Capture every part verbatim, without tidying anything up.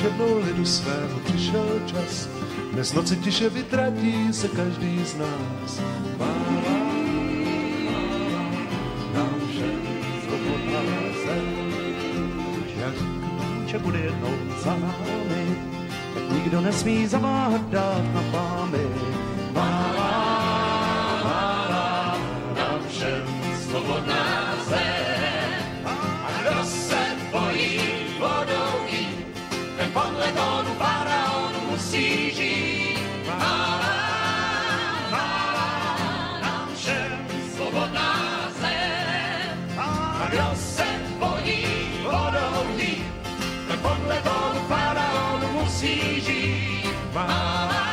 jednou lidu svému přišel čas. Dnes noci tiše vytratí se každý z nás. Mála, nám všem svobodná zem. Jak že bude jednou za námi, tak nikdo nesmí zaváhat dát na pámy. Mála, mála, nám všem svobodná zem. A kdo se bojí vodou jít, ten podle tónu faraonu musí žít. Mála, mála, nám všem svobodná zem. A kdo se bojí vodou jít, ten podle tónu faraonu musí žít. Mála,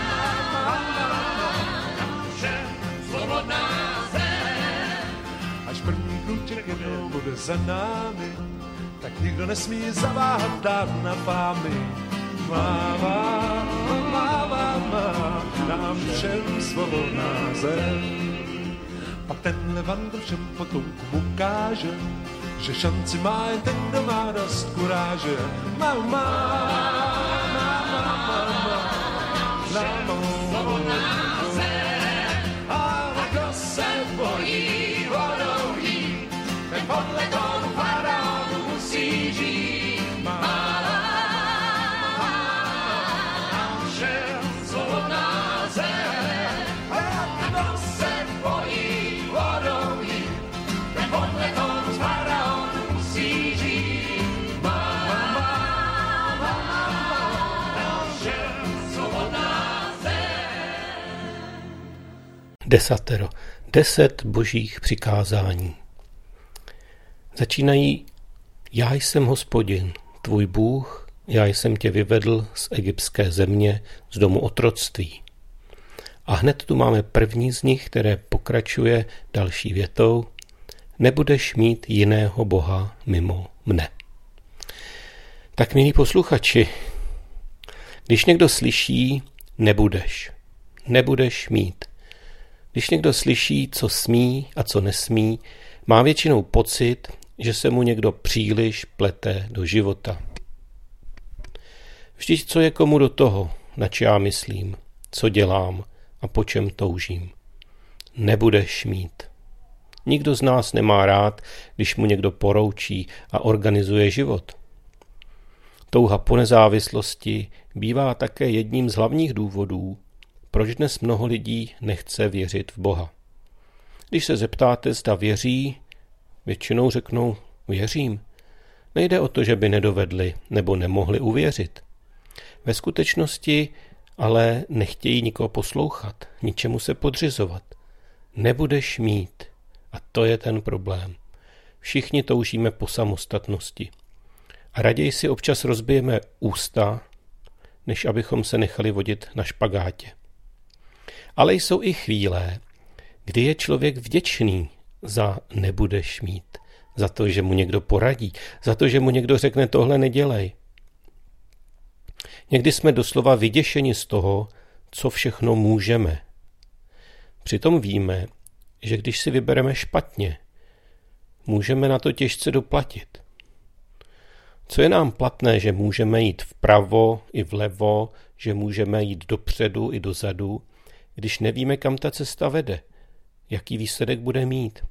nám všem svobodná zem. Až první průtěk jednou bude za námi, tak nikdo nesmí zaváhat dát na pámy. Máma, máma, máma, nám všem svobodná zem. Pak tenhle vandr všem potomkům ukáže, že šanci má jen ten, kdo má dost kuráže. Máma, máma, máma, nám svobodná zem. A kdo se bojí vodou jít, ten podle tónu faraonu musí žít. Mála, nám všem svobodná zem. A kdo se bojí vodou jít, ten podle tónu faraonu musí žít. Mála, nám všem svobodná zem. Desatero. Deset božích přikázání. Začínají: Já jsem Hospodin, tvůj Bůh, já jsem tě vyvedl z egyptské země, z domu otroctví. A hned tu máme první z nich, které pokračuje další větou: Nebudeš mít jiného boha mimo mne. Tak, milí posluchači, když někdo slyší nebudeš, nebudeš mít, když někdo slyší, co smí a co nesmí, má většinou pocit, že se mu někdo příliš plete do života. Vždyť co je komu do toho, nač já myslím, co dělám a po čem toužím. Nebudeš mít. Nikdo z nás nemá rád, když mu někdo poroučí a organizuje život. Touha po nezávislosti bývá také jedním z hlavních důvodů, proč dnes mnoho lidí nechce věřit v Boha. Když se zeptáte, zda věří, většinou řeknou věřím. Nejde o to, že by nedovedli nebo nemohli uvěřit. Ve skutečnosti ale nechtějí nikoho poslouchat, ničemu se podřizovat. Nebudeš mít. A to je ten problém. Všichni toužíme po samostatnosti. A raději si občas rozbijeme ústa, než abychom se nechali vodit na špagátě. Ale jsou i chvíle, kdy je člověk vděčný za nebudeš mít, za to, že mu někdo poradí, za to, že mu někdo řekne tohle nedělej. Někdy jsme doslova vyděšeni z toho, co všechno můžeme. Přitom víme, že když si vybereme špatně, můžeme na to těžce doplatit. Co je nám platné, že můžeme jít vpravo i vlevo, že můžeme jít dopředu i dozadu, když nevíme, kam ta cesta vede, jaký výsledek bude mít.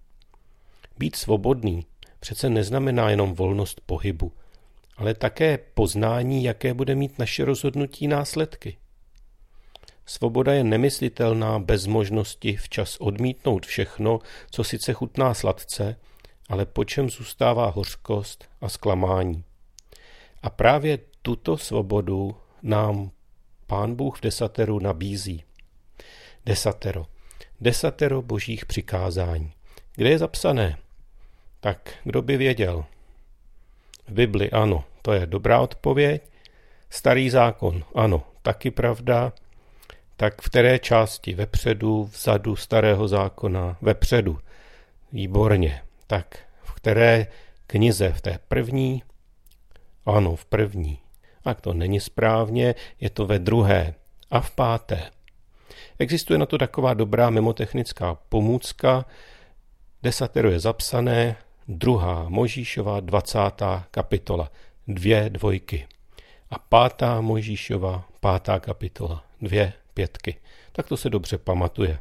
Být svobodný přece neznamená jenom volnost pohybu, ale také poznání, jaké bude mít naše rozhodnutí následky. Svoboda je nemyslitelná bez možnosti včas odmítnout všechno, co sice chutná sladce, ale po čem zůstává hořkost a zklamání. A právě tuto svobodu nám Pán Bůh v desateru nabízí. Desatero. Desatero božích přikázání. Kde je zapsané? Tak kdo by věděl? V Bibli ano, to je dobrá odpověď. Starý zákon, ano, taky pravda. Tak v které části? Vepředu, vzadu starého zákona? Vepředu. Výborně. Tak v které knize? V té první? Ano, v první. A to není správně, je to ve druhé a v páté. Existuje na to taková dobrá mimotechnická pomůcka. Desatero je zapsané, druhá Možíšova dvacátá kapitola, dvě dvojky. a pátá Mojžíšova, pátá kapitola, dvě pětky. Tak to se dobře pamatuje.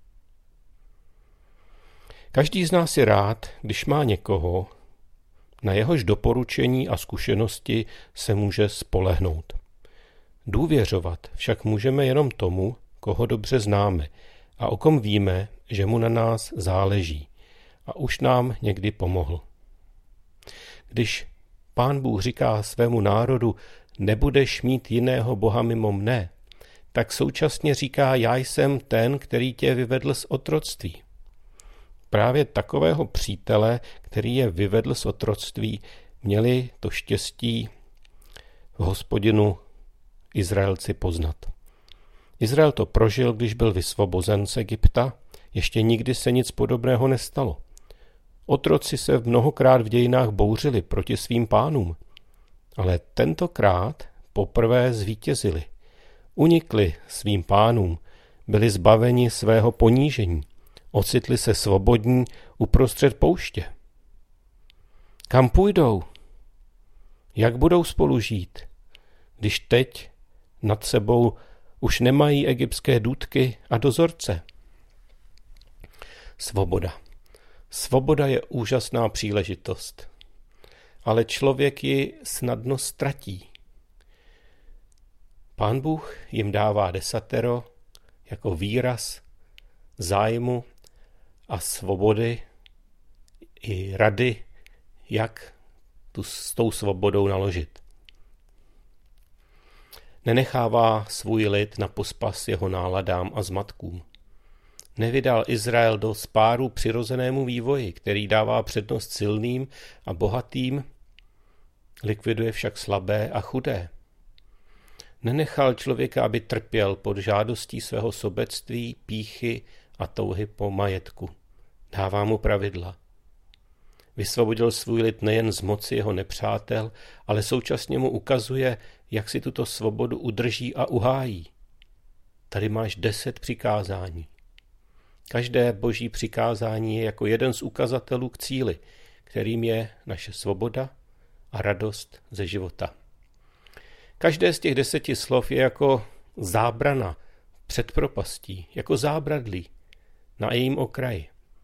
Každý z nás je rád, když má někoho, na jehož doporučení a zkušenosti se může spolehnout. Důvěřovat však můžeme jenom tomu, koho dobře známe a o kom víme, že mu na nás záleží a už nám někdy pomohl. Když Pán Bůh říká svému národu, nebudeš mít jiného boha mimo mne, tak současně říká, já jsem ten, který tě vyvedl z otroctví. Právě takového přítele, který je vyvedl z otroctví, měli to štěstí v Hospodinu Izraelci poznat. Izrael to prožil, když byl vysvobozen z Egypta, ještě nikdy se nic podobného nestalo. Otroci se mnohokrát v dějinách bouřili proti svým pánům, ale tentokrát poprvé zvítězili. Unikli svým pánům, byli zbaveni svého ponížení, ocitli se svobodní uprostřed pouště. Kam půjdou? Jak budou spolu žít, když teď nad sebou už nemají egyptské důtky a dozorce? Svoboda. Svoboda je úžasná příležitost, ale člověk ji snadno ztratí. Pán Bůh jim dává desatero jako výraz zájmu a svobody i rady, jak tu s tou svobodou naložit. Nenechává svůj lid na pospas jeho náladám a zmatkům. Nevydal Izrael do spáru přirozenému vývoji, který dává přednost silným a bohatým, likviduje však slabé a chudé. Nenechal člověka, aby trpěl pod žádostí svého sobectví, pýchy a touhy po majetku. Dává mu pravidla. Vysvobodil svůj lid nejen z moci jeho nepřátel, ale současně mu ukazuje, jak si tuto svobodu udrží a uhájí. Tady máš deset přikázání. Každé boží přikázání je jako jeden z ukazatelů k cíli, kterým je naše svoboda a radost ze života. Každé z těch deseti slov je jako zábrana před propastí, jako zábradlí na jejím okraji.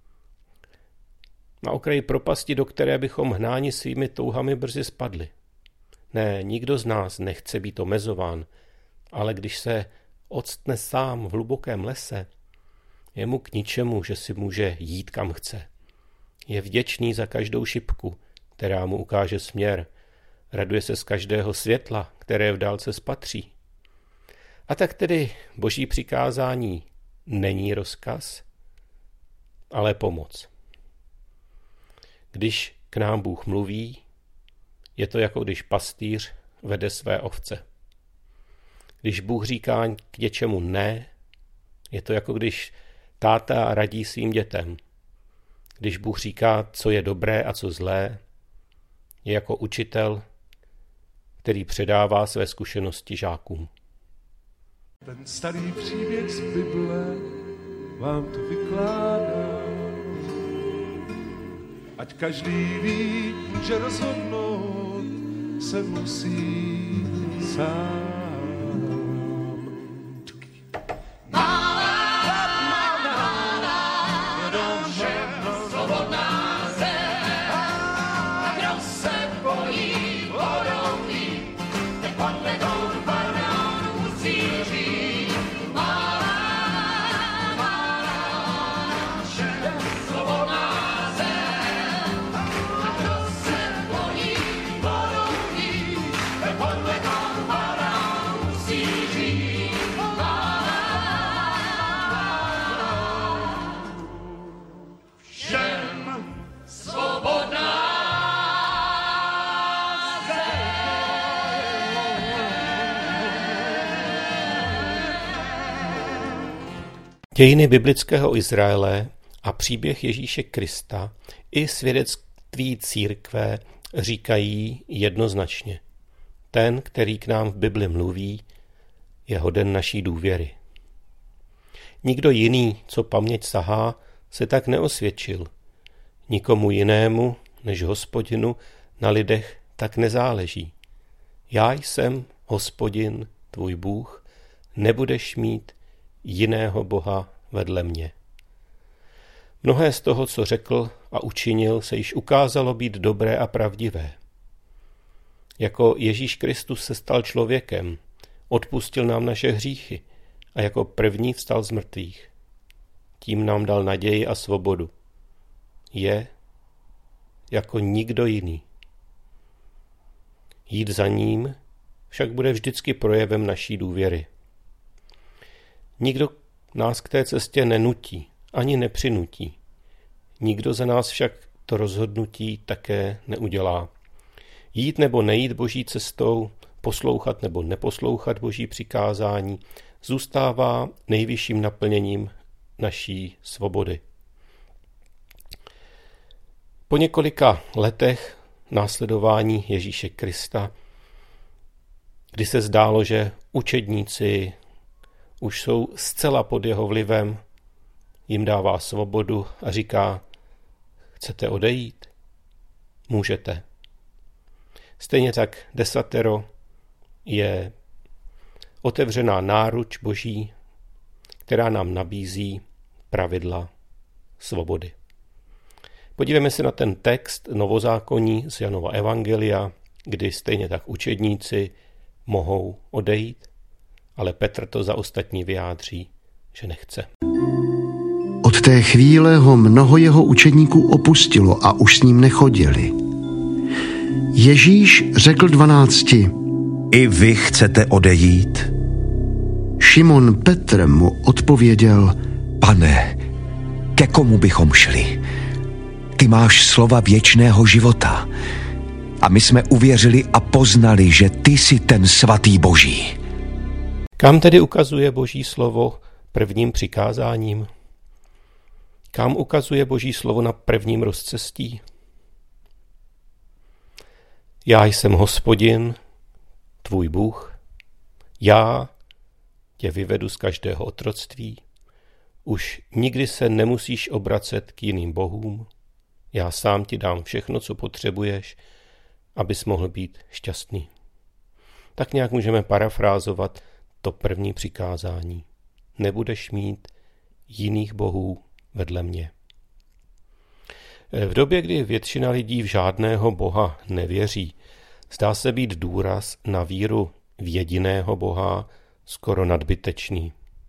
Na okraji propasti, do které bychom hnáni svými touhami brzy spadli. Ne, nikdo z nás nechce být omezován, ale když se octne sám v hlubokém lese, je mu k ničemu, že si může jít kam chce. Je vděčný za každou šipku, která mu ukáže směr. Raduje se z každého světla, které v dálce spatří. A tak tedy boží přikázání není rozkaz, ale pomoc. Když k nám Bůh mluví, je to jako když pastýř vede své ovce. Když Bůh říká k něčemu ne, je to jako když táta radí svým dětem. Když Bůh říká, co je dobré a co zlé, je jako učitel, který předává své zkušenosti žákům. Ten starý příběh z Bible vám to vykládá. Ať každý ví, že rozhodnout se musí sám. Dějiny biblického Izraele a příběh Ježíše Krista i svědectví církve říkají jednoznačně. Ten, který k nám v Bibli mluví, je hoden naší důvěry. Nikdo jiný, co paměť sahá, se tak neosvědčil. Nikomu jinému než Hospodinu na lidech tak nezáleží. Já jsem Hospodin, tvůj Bůh, nebudeš mít jiného Boha vedle mě. Mnohé z toho, co řekl a učinil, se již ukázalo být dobré a pravdivé. Jako Ježíš Kristus se stal člověkem, odpustil nám naše hříchy a jako první vstal z mrtvých. Tím nám dal naději a svobodu. Je jako nikdo jiný. Jít za ním však bude vždycky projevem naší důvěry. Nikdo nás k té cestě nenutí, ani nepřinutí. Nikdo za nás však to rozhodnutí také neudělá. Jít nebo nejít Boží cestou, poslouchat nebo neposlouchat Boží přikázání, zůstává nejvyšším naplněním naší svobody. Po několika letech následování Ježíše Krista, kdy se zdálo, že učedníci už jsou zcela pod jeho vlivem, jim dává svobodu a říká: chcete odejít? Můžete. Stejně tak desatero je otevřená náruč Boží, která nám nabízí pravidla svobody. Podívejme se na ten text novozákonní z Janova evangelia, kdy stejně tak učedníci mohou odejít, ale Petr to za ostatní vyjádří, že nechce. Od té chvíle ho mnoho jeho učedníků opustilo a už s ním nechodili. Ježíš řekl dvanácti: I vy chcete odejít? Šimon Petr mu odpověděl: Pane, ke komu bychom šli? Ty máš slova věčného života. A my jsme uvěřili a poznali, že ty jsi ten svatý Boží. Kam tedy ukazuje Boží slovo prvním přikázáním? Kam ukazuje Boží slovo na prvním rozcestí? Já jsem Hospodin, tvůj Bůh. Já tě vyvedu z každého otroctví. Už nikdy se nemusíš obracet k jiným bohům. Já sám ti dám všechno, co potřebuješ, abys mohl být šťastný. Tak nějak můžeme parafrázovat to první přikázání. Nebudeš mít jiných bohů vedle mě. V době, kdy většina lidí v žádného boha nevěří, zdá se být důraz na víru v jediného Boha skoro nadbytečný.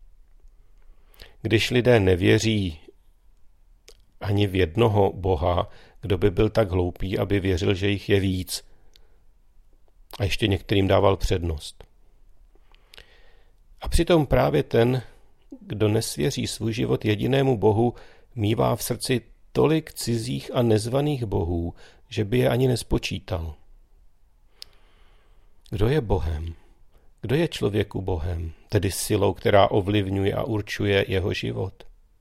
Když lidé nevěří ani v jednoho Boha, kdo by byl tak hloupý, aby věřil, že jich je víc, a ještě některým dával přednost. A přitom právě ten, kdo nesvěří svůj život jedinému Bohu, mívá v srdci tolik cizích a nezvaných bohů, že by je ani nespočítal. Kdo je Bohem? Kdo je člověku Bohem, tedy silou, která ovlivňuje a určuje jeho život?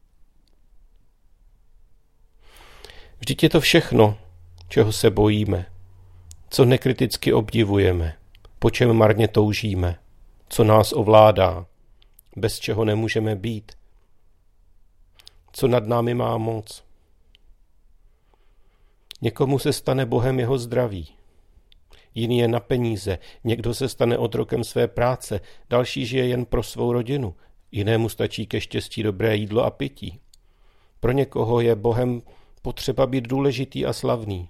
Vždyť je to všechno, čeho se bojíme, co nekriticky obdivujeme, po čem marně toužíme, co nás ovládá, bez čeho nemůžeme být, co nad námi má moc. Někomu se stane Bohem jeho zdraví, jiný je na peníze, někdo se stane otrokem své práce, další žije jen pro svou rodinu, jinému stačí ke štěstí dobré jídlo a pití. Pro někoho je Bohem potřeba být důležitý a slavný.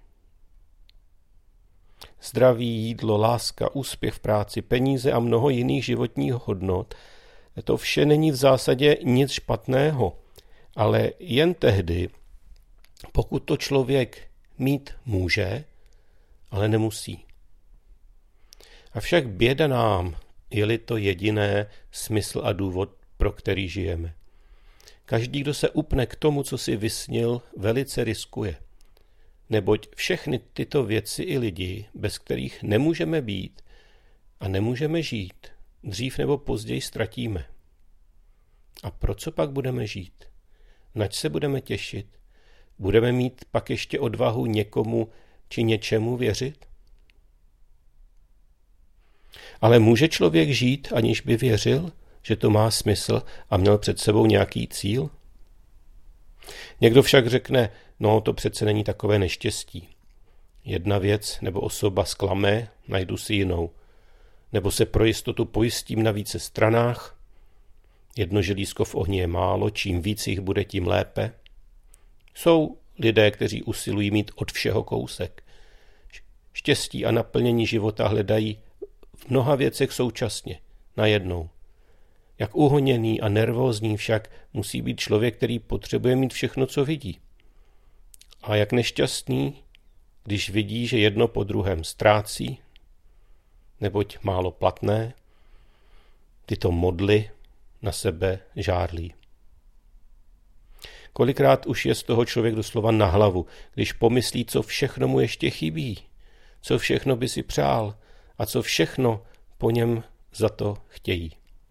Zdraví, jídlo, láska, úspěch v práci, peníze a mnoho jiných životních hodnot, to vše není v zásadě nic špatného, ale jen tehdy, pokud to člověk mít může, ale nemusí. Avšak běda nám, je-li to jediné smysl a důvod, pro který žijeme. Každý, kdo se upne k tomu, co si vysnil, velice riskuje. Neboť všechny tyto věci i lidi, bez kterých nemůžeme být a nemůžeme žít, dřív nebo později ztratíme. A pro co pak budeme žít? Nač se budeme těšit? Budeme mít pak ještě odvahu někomu či něčemu věřit? Ale může člověk žít, aniž by věřil, že to má smysl a měl před sebou nějaký cíl? Někdo však řekne, no to přece není takové neštěstí. Jedna věc nebo osoba zklame, najdu si jinou. Nebo se pro jistotu pojistím na více stranách? Jedno želízko v ohni je málo, čím víc jich bude, tím lépe. Jsou lidé, kteří usilují mít od všeho kousek. Štěstí a naplnění života hledají v mnoha věcech současně, najednou. Jak uhoněný a nervózní však musí být člověk, který potřebuje mít všechno, co vidí. A jak nešťastný, když vidí, že jedno po druhém ztrácí, neboť málo platné, tyto modly na sebe žárlí. Kolikrát už je z toho člověk doslova na hlavu, když pomyslí, co všechno mu ještě chybí, co všechno by si přál a co všechno po něm za to chtějí.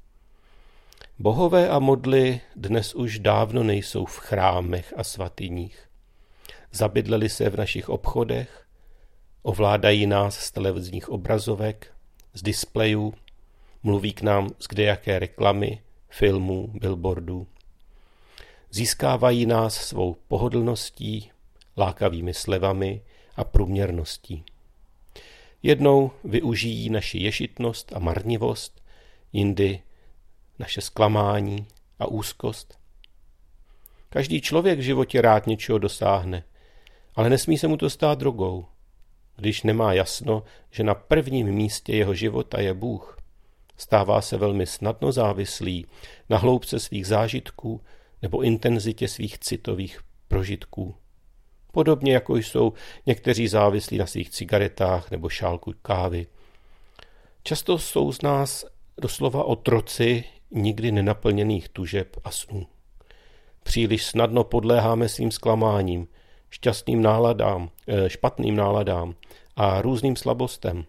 Bohové a modly dnes už dávno nejsou v chrámech a svatyních. Zabydleli se v našich obchodech, ovládají nás z televizních obrazovek, z displejů, mluví k nám z kdejaké reklamy, filmů, billboardů. Získávají nás svou pohodlností, lákavými slevami a průměrností. Jednou využijí naši ješitnost a marnivost, jindy naše zklamání a úzkost. Každý člověk v životě rád něčeho dosáhne, ale nesmí se mu to stát drogou. Když nemá jasno, že na prvním místě jeho života je Bůh, stává se velmi snadno závislý na hloubce svých zážitků nebo intenzitě svých citových prožitků. Podobně jako jsou někteří závislí na svých cigaretách nebo šálku kávy. Často jsou z nás doslova otroci nikdy nenaplněných tužeb a snů. Příliš snadno podléháme svým zklamáním, šťastným náladám, špatným náladám a různým slabostem.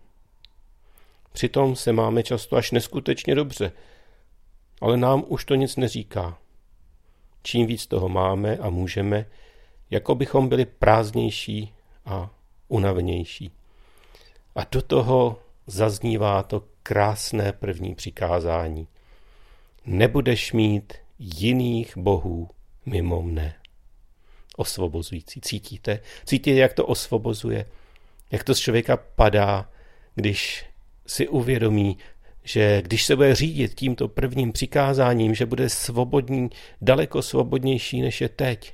Přitom se máme často až neskutečně dobře, ale nám už to nic neříká. Čím víc toho máme a můžeme, jako bychom byli prázdnější a unavenější. A do toho zaznívá to krásné první přikázání. Nebudeš mít jiných bohů mimo mne. Osvobozující. Cítíte? Cítíte, jak to osvobozuje? Jak to z člověka padá, když si uvědomí, že když se bude řídit tímto prvním přikázáním, že bude svobodný, daleko svobodnější, než je teď.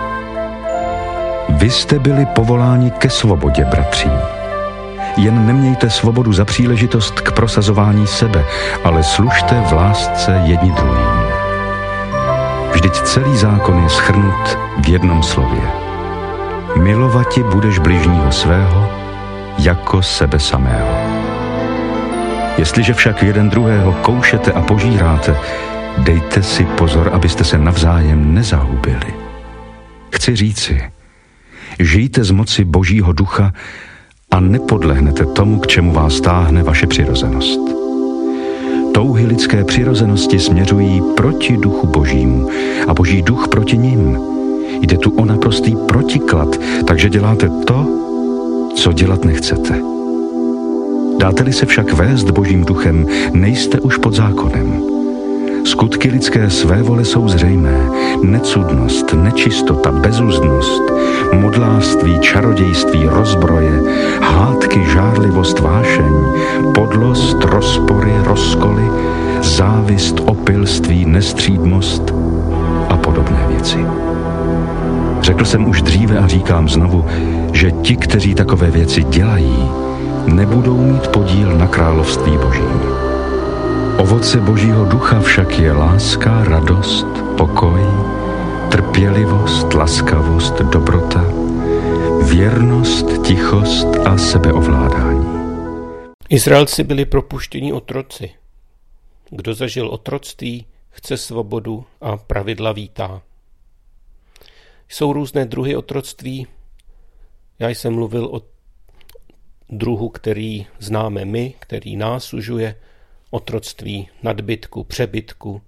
Vy jste byli povoláni ke svobodě, bratří. Jen nemějte svobodu za příležitost k prosazování sebe, ale služte v lásce jedni druhým. Vždyť celý zákon je shrnut v jednom slově. Milovati budeš bližního svého jako sebe samého. Jestliže však jeden druhého koušete a požíráte, dejte si pozor, abyste se navzájem nezahubili. Chci říci, žijte z moci Božího ducha a nepodlehnete tomu, k čemu vás táhne vaše přirozenost. Touhy lidské přirozenosti směřují proti duchu Božímu a Boží duch proti nim. Jde tu o naprostý protiklad, takže děláte to, co dělat nechcete. Dáte-li se však vést Božím duchem, nejste už pod zákonem. Skutky lidské svévole jsou zřejmé. Necudnost, nečistota, bezúzdnost, modlářství, čarodějství, rozbroje, hádky, žárlivost, vášeň, podlost, rozpory, rozkoly, závist, opilství, nestřídmost a podobné věci. Řekl jsem už dříve a říkám znovu, že ti, kteří takové věci dělají, nebudou mít podíl na království Božím. Ovoce Božího ducha však je láska, radost, pokoj, trpělivost, laskavost, dobrota, věrnost, tichost a sebeovládání. Izraelci byli propuštění otroci. Kdo zažil otroctví, chce svobodu a pravidla vítá. Jsou různé druhy otroctví. Já jsem mluvil o druhu, který známe my, který nás sužuje, otroctví, nadbytku, přebytku.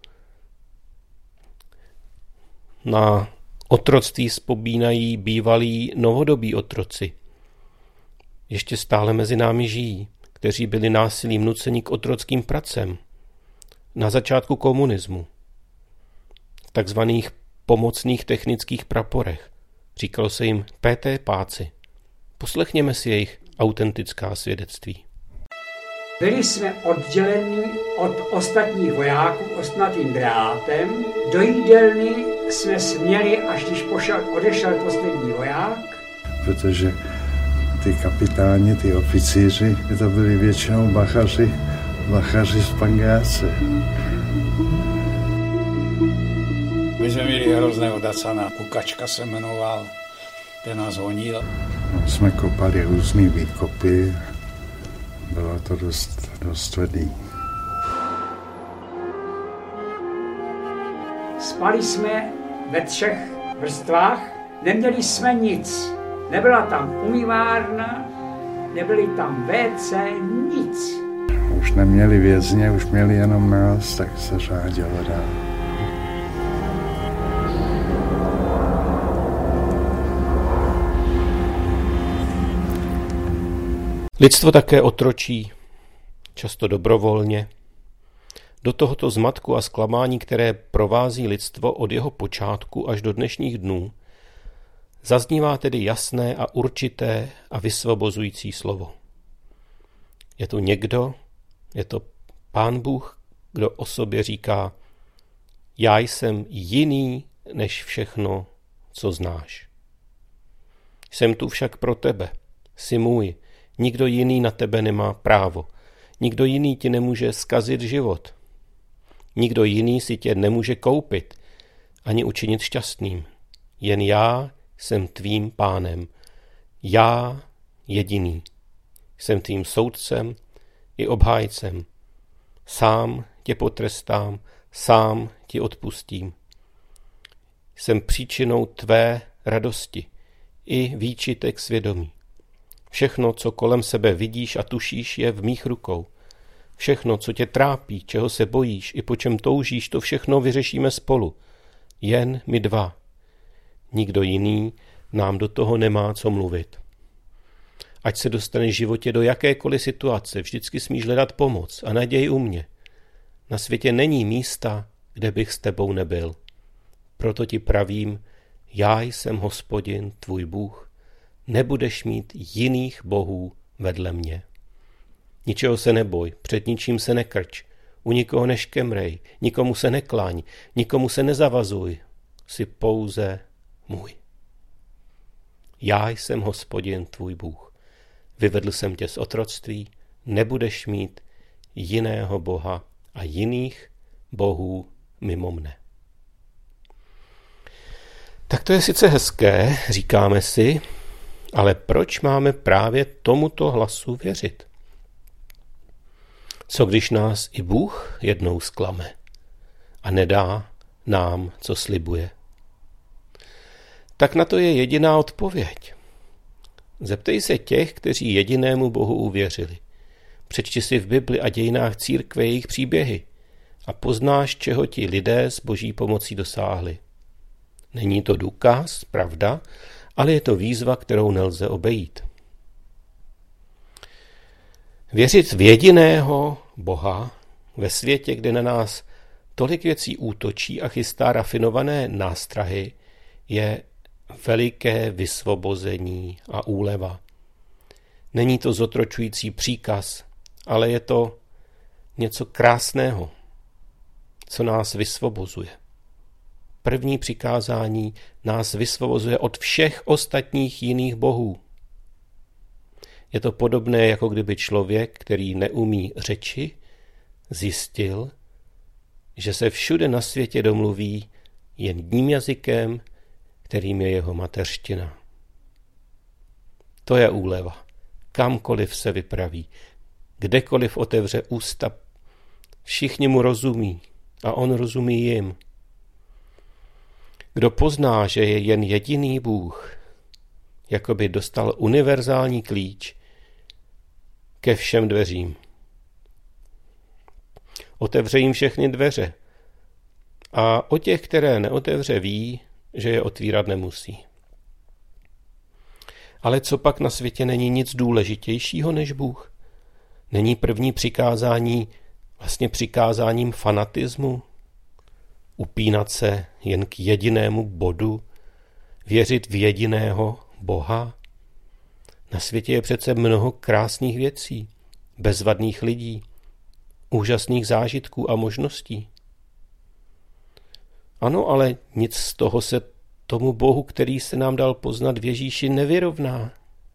Na otroctví vzpomínají bývalí novodobí otroci. Ještě stále mezi námi žijí, kteří byli násilím nuceni k otrockým pracem. Na začátku komunismu. V takzvaných pomocných technických praporech. Říkalo se jim P T páci. Poslechněme si jejich autentická svědectví. Byli jsme odděleni od ostatních vojáků ostnatým drátem. Do jídelny jsme směli, až když pošel, odešel poslední voják. Protože ty kapitáni, ty oficíři, to byli většinou bachaři, bachaři z Pangáce. My jsme měli hrozného dacana, Kukačka se jmenoval, ten nás honil. No, jsme kopali různý výkopy, bylo to dost, dost tvrdý. Spali jsme ve třech vrstvách, neměli jsme nic. Nebyla tam umývárna, nebyly tam vé cé, nic. Už neměli vězně, už měli jenom nás, tak se řádilo dál. Lidstvo také otročí, často dobrovolně. Do tohoto zmatku a zklamání, které provází lidstvo od jeho počátku až do dnešních dnů, zaznívá tedy jasné a určité a vysvobozující slovo. Je tu někdo, je to Pán Bůh, kdo o sobě říká: já jsem jiný než všechno, co znáš. Jsem tu však pro tebe, jsi můj, nikdo jiný na tebe nemá právo, nikdo jiný ti nemůže zkazit život, nikdo jiný si tě nemůže koupit ani učinit šťastným, jen já jsem tvým pánem, já jediný, jsem tvým soudcem i obhájcem, sám tě potrestám, sám ti odpustím. Jsem příčinou tvé radosti i výčitek svědomí. Všechno, co kolem sebe vidíš a tušíš, je v mých rukou. Všechno, co tě trápí, čeho se bojíš i po čem toužíš, to všechno vyřešíme spolu. Jen my dva. Nikdo jiný nám do toho nemá co mluvit. Ať se dostaneš v životě do jakékoliv situace, vždycky smíš hledat pomoc a naději u mě. Na světě není místa, kde bych s tebou nebyl. Proto ti pravím, já jsem Hospodin, tvůj Bůh, nebudeš mít jiných bohů vedle mě. Ničeho se neboj, před ničím se nekrč, u nikoho neškemrej, nikomu se nekláň, nikomu se nezavazuj, jsi pouze můj. Já jsem Hospodin, tvůj Bůh. Vyvedl jsem tě z otroctví, nebudeš mít jiného boha a jiných bohů mimo mne. Tak to je sice hezké, říkáme si, ale proč máme právě tomuto hlasu věřit? Co když nás i Bůh jednou zklame a nedá nám, co slibuje? Tak na to je jediná odpověď. Zeptej se těch, kteří jedinému Bohu uvěřili. Přečti si v Bibli a dějinách církve jejich příběhy a poznáš, čeho ti lidé s Boží pomocí dosáhli. Není to důkaz, pravda, ale je to výzva, kterou nelze obejít. Věřit v jediného Boha ve světě, kde na nás tolik věcí útočí a chystá rafinované nástrahy, je veliké vysvobození a úleva. Není to zotročující příkaz, ale je to něco krásného, co nás vysvobozuje. První přikázání nás vysvobozuje od všech ostatních jiných bohů. Je to podobné, jako kdyby člověk, který neumí řeči, zjistil, že se všude na světě domluví jen jedním jazykem, kterým je jeho mateřština. To je úleva. Kamkoliv se vypraví, kdekoliv otevře ústa, všichni mu rozumí a on rozumí jim. Kdo pozná, že je jen jediný Bůh, jako by dostal univerzální klíč ke všem dveřím. Otevře jim všechny dveře a o těch, které neotevře, ví, že je otvírat nemusí. Ale co pak na světě není nic důležitějšího než Bůh? Není první přikázání vlastně přikázáním fanatismu? Upínat se jen k jedinému bodu? Věřit v jediného Boha? Na světě je přece mnoho krásných věcí. bezvadných lidí, úžasných zážitků a možností. Ano, ale nic z toho se tomu Bohu, který se nám dal poznat v Ježíši, nevyrovná.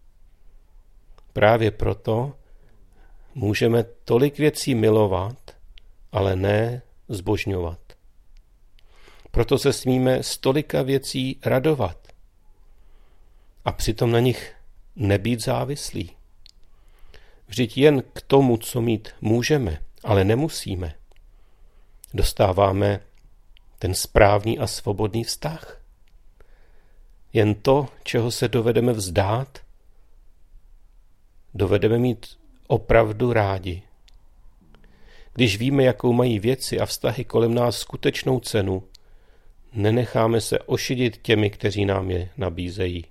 Právě proto můžeme tolik věcí milovat, ale ne zbožňovat. Proto se smíme z tolika věcí radovat a přitom na nich nebýt závislí. Vždyť jen k tomu, co mít můžeme, ale nemusíme, dostáváme ten správný a svobodný vztah. Jen to, čeho se dovedeme vzdát, dovedeme mít opravdu rádi. Když víme, jakou mají věci a vztahy kolem nás skutečnou cenu, nenecháme se ošidit těmi, kteří nám je nabízejí.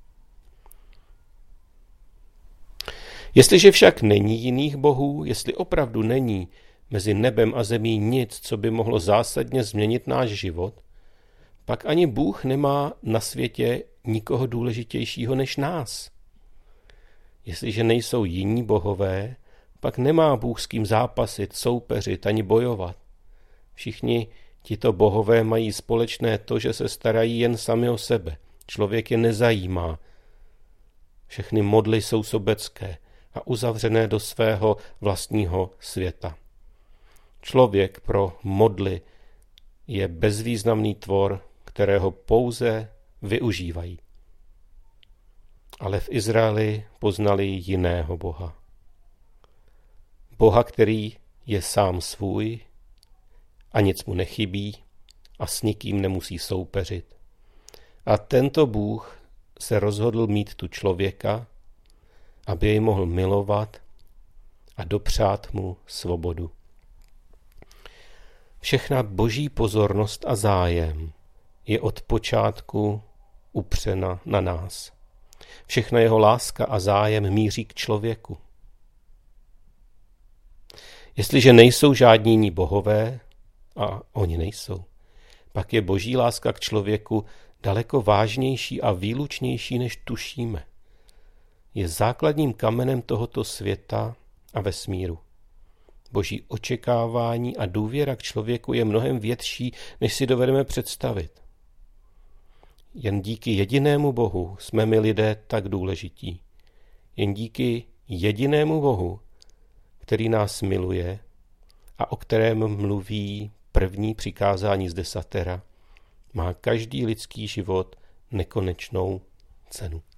Jestliže však není jiných bohů, jestli opravdu není mezi nebem a zemí nic, co by mohlo zásadně změnit náš život, pak ani Bůh nemá na světě nikoho důležitějšího než nás. Jestliže nejsou jiní bohové, pak nemá Bůh s kým zápasit, soupeřit ani bojovat. Všichni tito bohové mají společné to, že se starají jen sami o sebe. Člověk je nezajímá. Všechny modly jsou sobecké a uzavřené do svého vlastního světa. Člověk pro modly je bezvýznamný tvor, kterého pouze využívají. Ale v Izraeli poznali jiného Boha. Boha, který je sám svůj a nic mu nechybí a s nikým nemusí soupeřit. A tento Bůh se rozhodl mít tu člověka, aby jej mohl milovat a dopřát mu svobodu. Všechna boží pozornost a zájem je od počátku upřena na nás. Všechna jeho láska a zájem míří k člověku. Jestliže nejsou žádní jiní bohové, a oni nejsou, pak je boží láska k člověku daleko vážnější a výlučnější, než tušíme. Je základním kamenem tohoto světa a vesmíru. Boží očekávání a důvěra k člověku je mnohem větší, než si dovedeme představit. Jen díky jedinému Bohu jsme my lidé tak důležití. Jen díky jedinému Bohu, který nás miluje a o kterém mluví první přikázání z desatera, má každý lidský život nekonečnou cenu.